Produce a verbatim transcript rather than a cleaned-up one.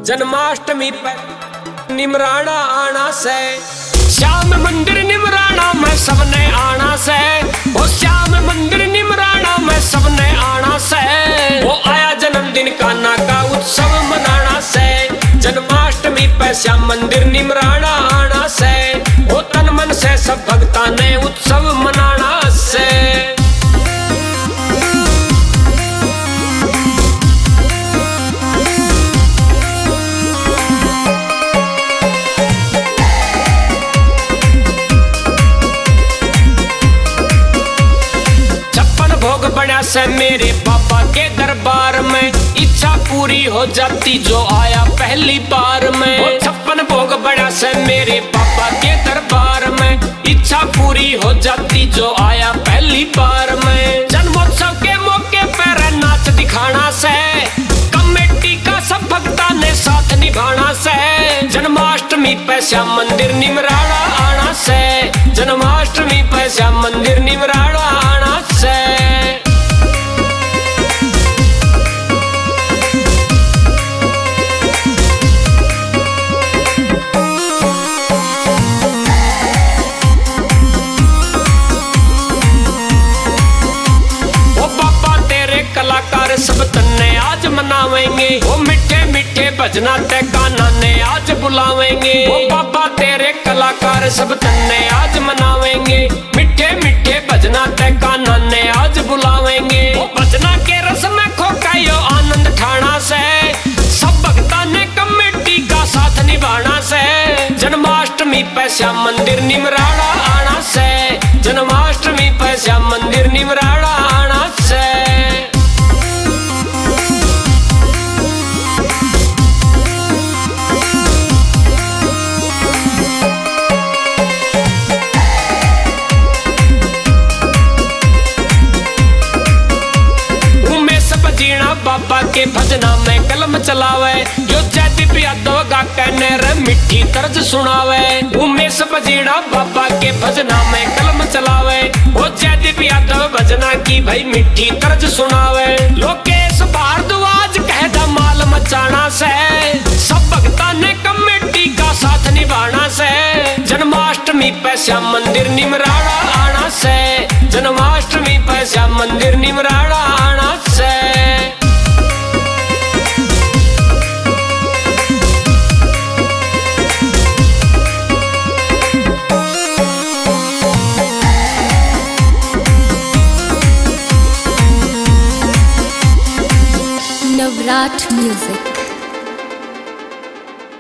जन्माष्टमी पर निमराना आना से, श्याम मंदिर निमराना में सबने आना से। वो श्याम मंदिर निमराना में सबने आना से। वो आया जन्मदिन कान्हा का उत्सव मनाना से। जन्माष्टमी पे श्याम मंदिर निमराना आना से। वो तन मन से सब भक्ता ने उत्सव मनाना से। भोग बड़ा से मेरे पापा के दरबार में, इच्छा पूरी हो जाती जो आया पहली बार में। वो छप्पन भोग बड़ा से मेरे पापा के दरबार में, इच्छा पूरी हो जाती जो आया पहली बार में। जन्मोत्सव के मौके पर नाच दिखाना से, कमेटी का सब भक्ता ने साथ निभाना से। जन्माष्टमी पे श्याम मंदिर निमराना आना से। जन्माष्टमी पे श्याम मंदिर निमराना आना से। कलाकार सब तन्ने आज मनावेंगे। वो मीठे मीठे भजना ते कान्हा ने आज बुलावेंगे। वो बाबा तेरे कलाकार सब तन्ने आज मनावेंगे। मीठे मीठे भजना ते कान्हा ने आज बुलावेंगे। वो भजना के रस में खोका यो आनंद ठाना से। सब भक्ता ने कमेटी का साथ निभाना से। जन्माष्टमी पे श्याम मंदिर निमराना आना से। जन्माष्टमी पे श्याम मंदिर निमराना आना से। बाबा के भजना में कलम चलावे, जो जयदीप यादव गा कहने रे मिठी तर्ज सुनावे। उमेश बजीड़ा बाबा के भजना में कलम चलावे, वो जयदीप यादव भजना की भाई मिठी तर्ज सुनावे। लोकेश भारद्वाज कह धमाल मचाना से। सब भक्ता ने कमेटी का साथ निभाना से। जन्माष्टमी पे श्याम मंदिर निमराना आना से। जन्माष्टमी पे श्याम मंदिर निमराना आना से। Navrat Music।